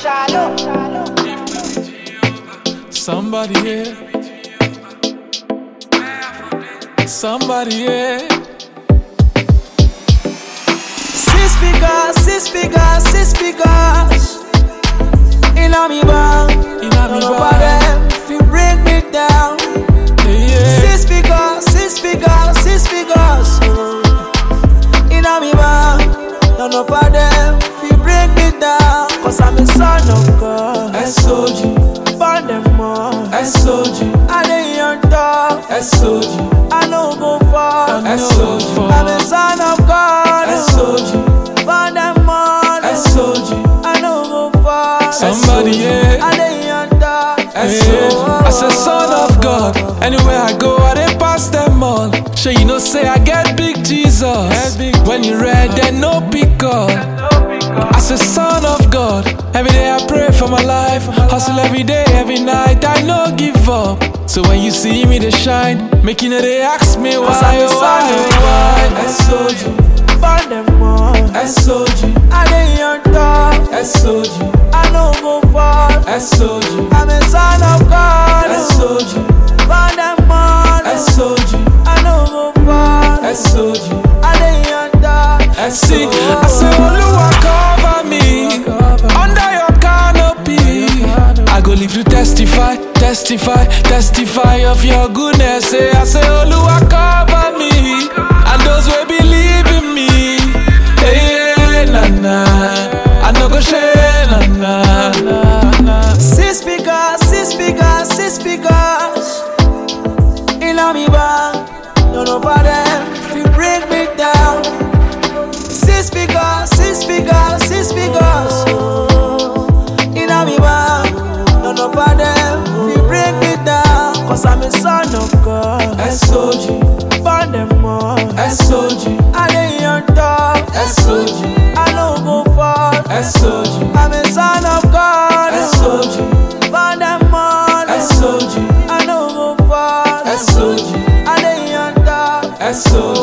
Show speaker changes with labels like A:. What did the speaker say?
A: Somebody here. Somebody here.
B: Six figures. In a me bank. None of them if you break me down.
A: Yeah.
B: Six figures. In a me bank. None of them if you break me down. Cause I'm a son of God.
A: SOG.
B: Burn them all.
A: SOG.
B: I dey on top.
A: SOG.
B: I know go far.
A: SOG.
B: I'm a son of God.
A: SOG.
B: Burn them all.
A: SOG.
B: I know go far.
A: Somebody here.
B: I dey on top.
A: Yeah. As a son of God, anywhere I go, I dey pass them all. Sure you know say I get big Jesus. When you read, then no pick up. As a son of God, every day I pray for my life. Hustle every day, every night, I no give up. So when you see me they shine, making it they ask me why, why?
B: SOG, burn them all.
A: SOG,
B: I dey on top.
A: SOG,
B: I no go far.
A: SOG,
B: I'm a son of God.
A: SOG,
B: Burn them all.
A: SOG,
B: I no go far.
A: SOG.
B: I dey on top.
A: See, I say Oluwa cover me under your canopy. I go live to testify of your goodness. I say Oluwa cover me and those who believe in me. Hey, na na, I no go share na na.
B: Six figures. In a me bank. None of them if you break me down. Six figures. In a me bank. None of them if you break me down. Cause I'm a son of God.
A: SOG,
B: Burn them all.
A: SOG,
B: I dey on top.
A: SOG,
B: I no go far.
A: SOG,
B: I'm a son of God.
A: SOG,
B: Burn them all.
A: SOG,
B: I no go far.
A: SOG,
B: I dey on top.
A: SOG.